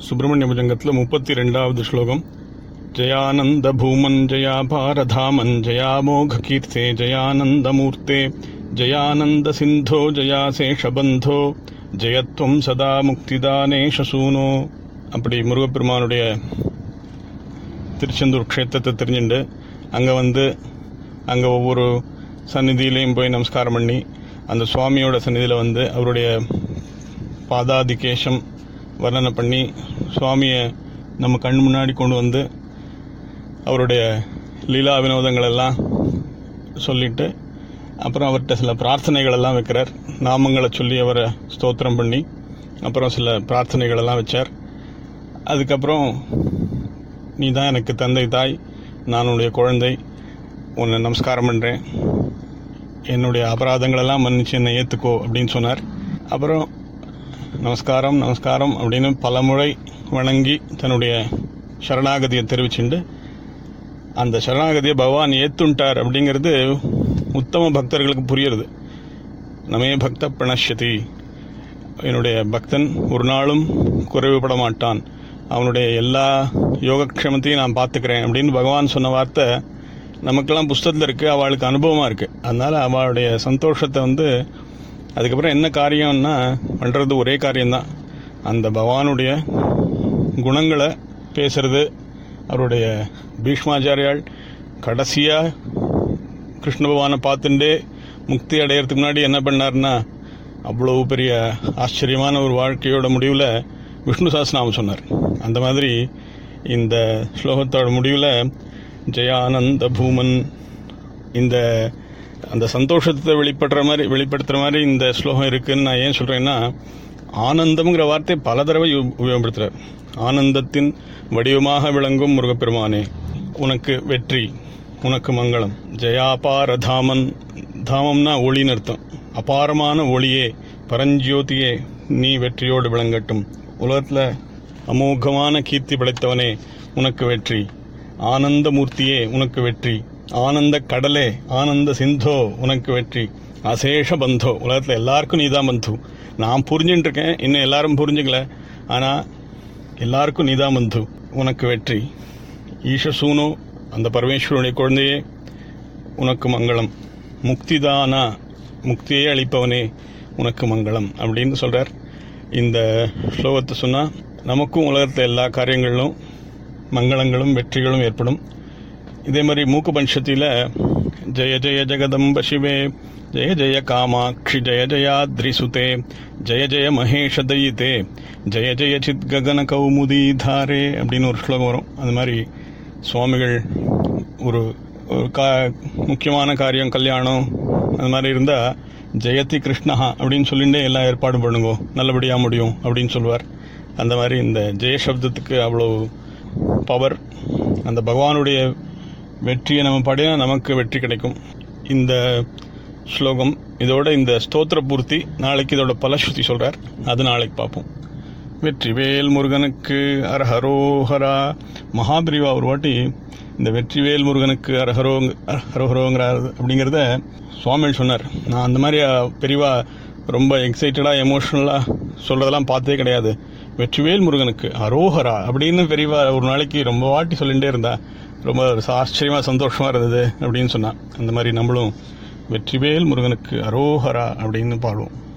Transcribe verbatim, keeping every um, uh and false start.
சுப்பிரமணிய புஜங்கத்தில் முப்பத்தி ரெண்டாவது ஸ்லோகம். ஜயானந்த பூமன் ஜயாபாரதாமன் ஜயாமோக கீர்த்தே ஜயானந்தமூர்த்தே ஜயானந்த சிந்தோ ஜயாசேஷபந்தோ ஜயத்வம் சதா முக்திதானேஷ சூனோ. அப்படி முருகப்பெருமானுடைய திருச்செந்தூர் க்ஷேத்திரத்தை தெரிஞ்சுண்டு அங்கே வந்து அங்கே ஒவ்வொரு சந்நிதியிலையும் போய் நமஸ்காரம் பண்ணி அந்த சுவாமியோட சந்நிதியில் வந்து அவருடைய பாதாதிகேஷம் வர்ணனை பண்ணி சுவாமியை நம்ம கண் முன்னாடி கொண்டு வந்து அவருடைய லீலா வினோதங்கள் எல்லாம் சொல்லிட்டு அப்புறம் அவர்கிட்ட சில பிரார்த்தனைகள் எல்லாம் வைக்கிறார். நாமங்களை சொல்லி அவரை ஸ்தோத்திரம் பண்ணி அப்புறம் சில பிரார்த்தனைகள் எல்லாம் வச்சார். அதுக்கப்புறம் நீ தான் எனக்கு தந்தை தாய், நான் உன்னுடைய குழந்தை, உன்னை நமஸ்காரம் பண்ணுறேன், என்னுடைய அபராதங்களெல்லாம் மன்னிச்சு என்னை ஏற்றுக்கோ அப்படின்னு சொன்னார். அப்புறம் நமஸ்காரம் நமஸ்காரம் அப்படின்னு பல முறை வணங்கி தன்னுடைய சரணாகதியை தெரிவிச்சுண்டு அந்த சரணாகதியை பகவான் ஏத்துண்டார் அப்படிங்கிறது உத்தம பக்தர்களுக்கு புரியுறது. நமே பக்த பிரணஷ்யதி, என்னுடைய பக்தன் ஒரு நாளும் குறைவுபட மாட்டான், அவனுடைய எல்லா யோகக்ஷமத்தையும் நான் பார்த்துக்கிறேன் அப்படின்னு பகவான் சொன்ன வார்த்தை நமக்கெல்லாம் புஸ்தகத்தில் இருக்குது, அவளுக்கு அனுபவமாக இருக்குது. அதனால் அவளுடைய சந்தோஷத்தை வந்து அதுக்கப்புறம் என்ன காரியம்னா பண்ணுறது ஒரே காரியம்தான், அந்த பகவானுடைய குணங்களை பேசுறது. அவருடைய பீஷ்மாச்சாரியால் கடைசியாக கிருஷ்ண பகவானை பார்த்துட்டே முக்தி அடையிறதுக்கு முன்னாடி என்ன பண்ணார்னா அவ்வளோ பெரிய ஆச்சரியமான ஒரு வாழ்க்கையோட முடிவில் விஷ்ணு சஹஸ்ரநாமம் சொன்னார். அந்த மாதிரி இந்த ஸ்லோகத்தோட முடிவில் ஜயானந்த பூமன், இந்த அந்த சந்தோஷத்தை வெளிப்படுற மாதிரி வெளிப்படுத்துகிற மாதிரி இந்த ஸ்லோகம் இருக்குன்னு நான் ஏன் சொல்கிறேன்னா, ஆனந்தம்ங்கிற வார்த்தை பல தடவை உபயோகப்படுத்துகிறார். ஆனந்தத்தின் வடிவமாக விளங்கும் முருகப்பெருமானே உனக்கு வெற்றி, உனக்கு மங்களம். ஜயாபார தாமன், தாமம்னா ஒளின்னு அர்த்தம். அபாரமான ஒளியே, பரஞ்சோதியே, நீ வெற்றியோடு விளங்கட்டும். உலகத்தில் அமோகமான கீர்த்தி படைத்தவனே உனக்கு வெற்றி. ஆனந்த மூர்த்தியே உனக்கு வெற்றி. ஆனந்த கடலே, ஆனந்த சிந்தோ உனக்கு வெற்றி. அசேஷ பந்தோ, உலகத்தில் எல்லாருக்கும் நீதான் பந்து. நான் புரிஞ்சுட்டு இருக்கேன், இன்னும் எல்லாரும் புரிஞ்சுக்கல, ஆனால் எல்லாருக்கும் நீதான் பந்து, உனக்கு வெற்றி. ஈஷசூனோ, அந்த பரமேஸ்வரனுடைய குழந்தையே உனக்கு மங்களம். முக்திதானா, முக்தியே அளிப்பவனே உனக்கு மங்களம் அப்படின்னு சொல்கிறார். இந்த ஸ்லோகத்தை சொன்னால் நமக்கும் உலகத்தில் எல்லா காரியங்களிலும் மங்களங்களும் வெற்றிகளும் ஏற்படும். இதே மாதிரி மூக்கு பஞ்சத்தில் ஜெய ஜெய ஜெகதம்ப சிவே ஜெய ஜெய காமாட்சி ஜெய ஜெயாத்ரிசுதே ஜெய ஜெய மகேஷ தயிதே ஜெய ஜெய சித் ககன கௌமுதி தாரே அப்படின்னு ஒரு ஸ்லோகம் வரும். அந்த மாதிரி சுவாமிகள் ஒரு கா முக்கியமான காரியம் கல்யாணம் அது மாதிரி இருந்தால் ஜெயதி கிருஷ்ணா அப்படின்னு சொல்லிகிட்டே எல்லாம் ஏற்பாடு பண்ணுங்கோ, நல்லபடியாக முடியும் அப்படின்னு சொல்லுவார். அந்த மாதிரி இந்த ஜெய சப்தத்துக்கு அவ்வளோ பவர். அந்த பகவானுடைய வெற்றியை நம்ம பாடினா நமக்கு வெற்றி கிடைக்கும். இந்த ஸ்லோகம் இதோட இந்த ஸ்தோத்திர பூர்த்தி. நாளைக்கு இதோட பலஸ்ருதி சொல்கிறார், அது நாளைக்கு பார்ப்போம். வெற்றிவேல் முருகனுக்கு அரஹரோஹரா. மகாபிரிவா ஒரு வாட்டி இந்த வெற்றிவேல் முருகனுக்கு அரஹரோ அரஹரோங்கிறார் அப்படிங்கிறத சுவாமிகள் சொன்னார். நான் அந்த மாதிரி பெரியவா ரொம்ப எக்ஸைட்டடாக எமோஷ்னலாக சொல்கிறதெல்லாம் பார்த்ததே கிடையாது. வெற்றிவேல் முருகனுக்கு அரோஹரா அப்படின்னு பெரியவா ஒரு நாளைக்கு ரொம்ப வாட்டி சொல்லிகிட்டே இருந்தா, ரொம்ப ஆச்சரியமாக சந்தோஷமாக இருந்தது அப்படின்னு சொன்னான். அந்த மாதிரி நம்மளும் வெற்றிவேல் முருகனுக்கு அரோஹரா அப்படின்னு பாடுவோம்.